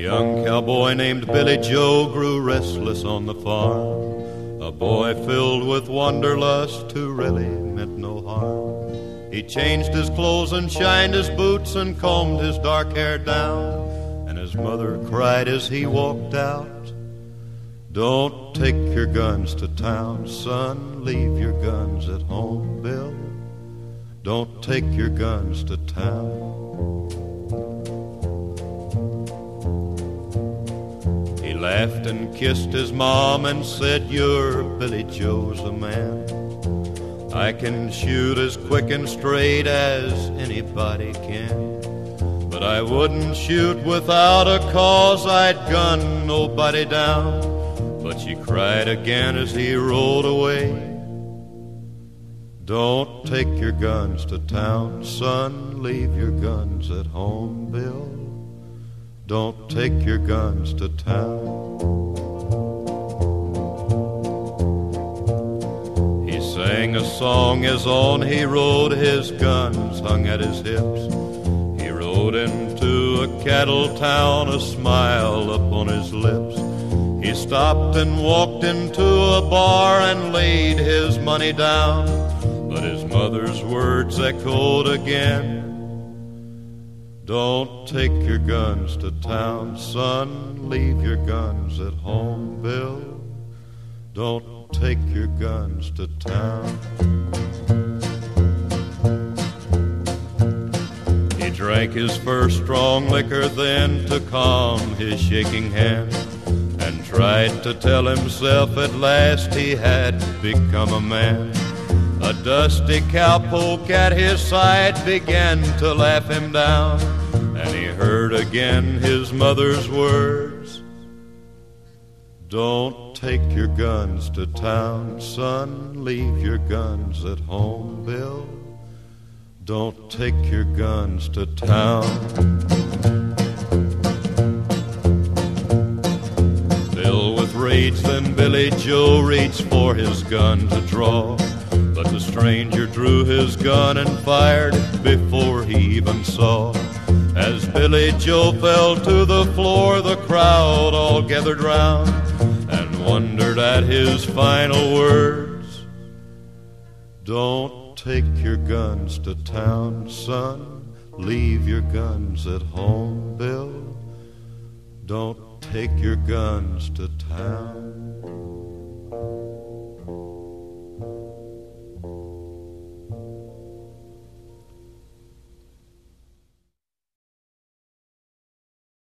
young cowboy named Billy Joe grew restless on the farm, a boy filled with wanderlust who really meant no harm. He changed his clothes and shined his boots and combed his dark hair down, and his mother cried as he walked out, "Don't take your guns to town, son, leave your guns at home, Bill. Don't take your guns to town." He laughed and kissed his mom and said, "You're Billy Joe's a man. I can shoot as quick and straight as anybody can. But I wouldn't shoot without a cause, I'd gun nobody down." But she cried again as he rolled away, "Don't take your guns to town, son, leave your guns at home, Bill. Don't take your guns to town." He sang a song as on he rode, his guns hung at his hips. He rode into a cattle town, a smile upon his lips. He stopped and walked into a bar and laid his money down, but his mother's words echoed again, "Don't take your guns to town, son, leave your guns at home, Bill. Don't take your guns to town." He drank his first strong liquor then to calm his shaking hand, and tried to tell himself at last he had become a man. A dusty cowpoke at his side began to laugh him down, and he heard again his mother's words, "Don't take your guns to town, son, leave your guns at home, Bill. Don't take your guns to town." Filled with rage, then Billy Joe reached for his gun to draw, but the stranger drew his gun and fired before he even saw. As Billy Joe fell to the floor, the crowd all gathered round and wondered at his final words, "Don't take your guns to town, son, leave your guns at home, Bill. Don't take your guns to town."